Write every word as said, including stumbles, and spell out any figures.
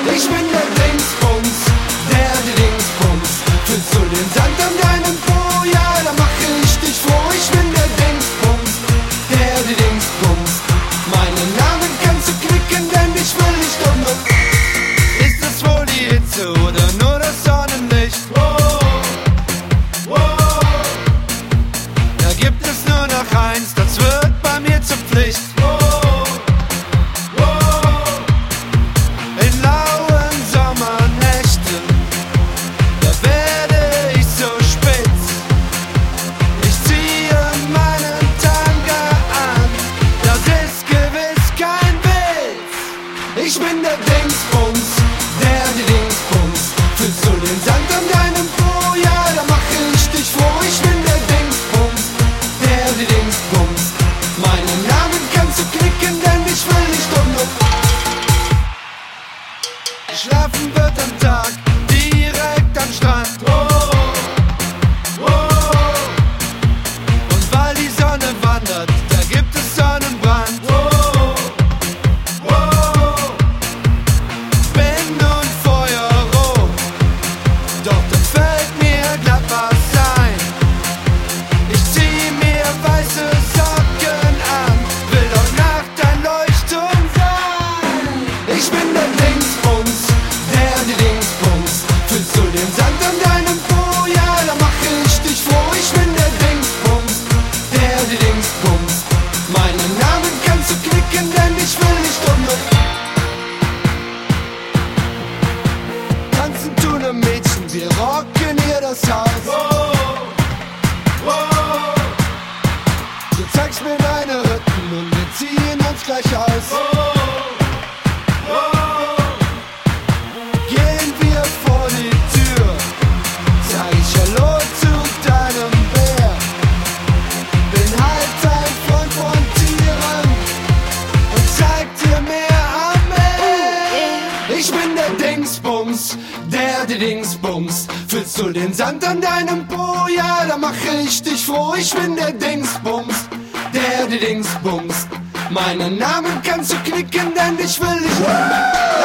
Ich bin der Dingsbums, der die Dingsbums. Füllst du den Sand an deinem Po, ja, dann mach ich dich froh. Ich bin der Dingsbums, der die Dingsbums. Meinen Namen kannst du knicken, denn ich will nicht um. Ist es wohl die Hitze oder nur das Sonnenlicht? Wow, wow. Da gibt es nur noch eins, das wird bei mir zur Pflicht. Wow, wow. In lauen Sommernächten, da werde ich so spitz. Ich ziehe meinen Tanga an, das ist gewiss kein Witz. Ich bin der Dingsbums, der die Dingsbums. Füllst du den Sand an deinem Po, ja, dann mach ich dich froh. Ich bin der Dingsbums, der die Dingsbums. Meinen Namen kannst du knicken, denn ich will nicht um. Schlafen wird am Tag, direkt am Strand. Oh, oh. Und weil die Sonne wandert, da gibt es Sonnenbrand. Oh, oh. Bin nun feuerrot, doch dann fällt mir glatt was ein. Ich zieh mir weiße Socken an, will doch Nacht ein Leuchtturm sein. Ich bin der Dingsbums, der die Dingsbums. Füllst du den Sand an deinem Po, ja, dann mach ich dich froh. Ich bin der Dingsbums, der die Dingsbums. Meinen Namen kannst du knicken, denn ich will nicht um. Tanzen tun am Mädchen, wir rocken hier das Haus. Du zeigst mir deine Hütten und wir ziehen uns gleich aus. Gehen wir vor die Tür, sag ich Hallo zu deinem Bär. Bin halt ein Freund von Tieren und zeig dir mehr am Meer. Ich bin der Dingsbums, der die Dingsbums. Füllst du den Sand an deinem Po, ja, dann mach ich dich froh. Ich bin der Dingsbums, der die Dingsbums. Meinen Namen kannst du knicken, denn ich will nicht.